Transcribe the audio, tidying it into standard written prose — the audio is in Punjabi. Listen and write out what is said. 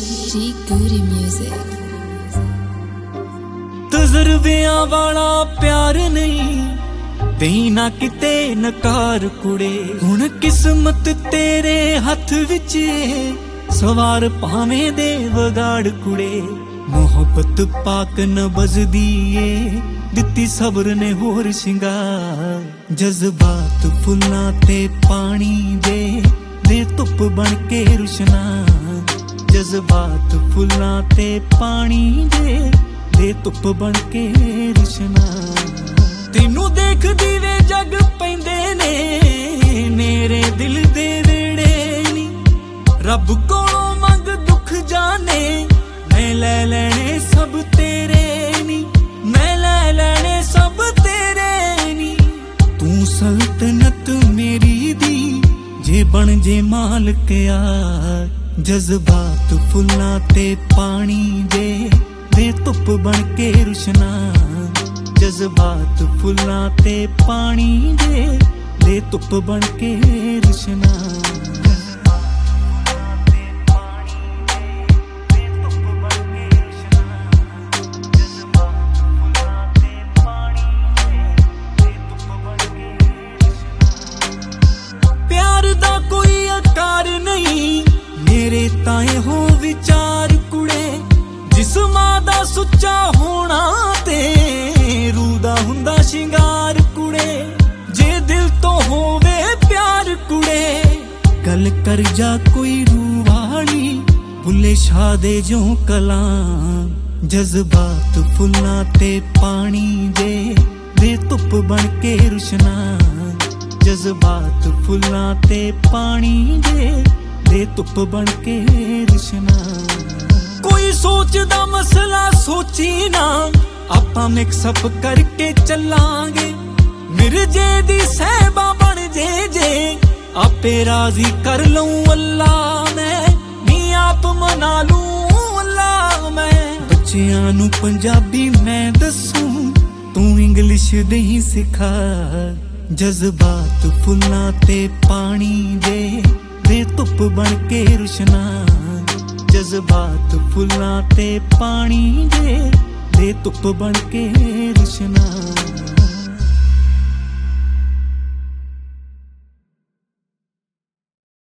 G Goody Music। ਤਜਰਬਿਆਂ ਵਾਲਾ ਪਿਆਰ ਨਹੀਂ ਦੇਣਾ ਕਿਤੇ ਨਕਾਰ ਕੁੜੇ। ਹੁਣ ਕਿਸਮਤ ਤੇਰੇ ਹੱਥ ਵਿੱਚ ਸਵਾਰ ਭਾਵੇਂ ਦੇ ਵਿਗਾੜ ਕੁੜੇ। ਮੁਹੱਬਤ ਪਾਕ ਨ ਬਜ਼ਦੀ ਏ ਦਿੱਤੀ ਸਬਰ ਨੇ ਹੋਰ ਸ਼ਿੰਗਾਰ। ਜਜ਼ਬਾਤ ਫੁੱਲਾਂ ਤੇ ਪਾਣੀ ਦੇ ਧੁੱਪ ਬਣ ਕੇ ਰੁਸ਼ਨਾ। ਜਜ਼ਬਾਤ ਫੁੱਲਾਂ ਤੇ ਪਾਣੀ ਦੇ ਧੁੱਪ ਬਣ ਕੇ ਰੁਸ਼ਨਾ। ਤੈਨੂੰ ਦੇਖਦੀ ਵੇ ਜਗ ਪੈਂਦੇ ਨੇ ਮੇਰੇ ਦਿਲ ਦੇ ਵੇੜੇ ਨੀ। ਰੱਬ ਕੋਲੋਂ ਮੰਗ ਦੁੱਖ ਜਾਣੇ ਮੈਂ ਲੈ ਲੈਣੇ ਸਭ ਤੇਰੇ ਨੀ। ਮੈਂ ਲੈ ਲੈਣੇ ਸਭ ਤੇਰੇ ਨੀ। ਤੂੰ ਸਲਤਨਤ ਮੇਰੀ ਦੀ ਜੇ ਬਣ ਜੇ ਮਾਲਕ ਯਾਰ। ਜਜ਼ਬਾਤ ਫੁੱਲਾਂ ਤੇ ਪਾਣੀ ਦੇ ਧੁੱਪ ਬਣ ਕੇ ਰੁਸ਼ਨਾ। ਜਜ਼ਬਾਤ ਫੁੱਲਾਂ ਤੇ ਪਾਣੀ ਦੇ ਧੁੱਪ ਬਣ ਕੇ ਰੁਸ਼ਨਾ। ਪਿਆਰ ਦਾ ਕੋਈ ਆਕਾਰ ਨਹੀਂ ਮੇਰੇ ਤਾਂ ਇਹੋ ਵਿਚਾਰ ਕੁੜੇ। ਜਿਸਮਾਂ ਦਾ ਸੁੱਚਾ ਹੋਣਾ ਤੇ ਰੂਹ ਦਾ ਹੁੰਦਾ ਸ਼ਿੰਗਾਰ ਕੁੜੇ। ਜੇ ਦਿਲ ਤੋਂ ਹੋਵੇ ਪਿਆਰ ਕੁੜੇ ਗੱਲ ਕਰ ਜਾ ਕੋਈ ਰੂਹ ਵਾਲੀ ਬੁੱਲੇ ਸ਼ਾਹ ਦੇ ਜੋ ਕਲਾਂ। ਜਜ਼ਬਾਤ ਫੁੱਲਾਂ ਤੇ ਪਾਣੀ ਦੇ ਧੁੱਪ ਬਣ ਕੇ ਰੁਸ਼ਨਾ। ਜਜ਼ਬਾਤ ਫੁੱਲਾਂ ਤੇ ਪਾਣੀ ਦੇ ਧੁੱਪ ਬਣ ਕੇ ਰੁਸ਼ਨਾ। ਕੋਈ ਸੋਚਦਾ ਮਸਲਾ ਸੋਚੀ ਨਾ ਆਪਾਂ ਮਿਕਸਅਪ ਕਰਕੇ ਚੱਲਾਂਗੇ। ਮਿਰਜੇ ਦੀ ਸਹਿਬਾ ਬਣ ਜੇ ਆਪੇ ਰਾਜ਼ੀ ਕਰ ਲਊਂ ਅੱਲਾ ਮੈਂ। ਨੀ ਆਪ ਮਨਾ ਲੂੰ ਅੱਲਾ ਮੈਂ। ਬੱਚਿਆਂ ਨੂੰ ਪੰਜਾਬੀ ਮੈਂ ਦੱਸੂੰ ਤੂੰ ਇੰਗਲਿਸ਼ ਨਹੀਂ ਸਿਖਾ। ਜਜ਼ਬਾਤ ਫੁੱਲਾਂ ਤੇ ਪਾਣੀ ਦੇ ਧੁੱਪ ਬਣ ਕੇ ਰੁਸ਼ਨਾ। ਜਜ਼ਬਾਤ ਫੁੱਲਾਂ ਤੇ ਪਾਣੀ ਦੇ ਧੁੱਪ ਬਣ ਕੇ ਰੁਸ਼ਨਾ।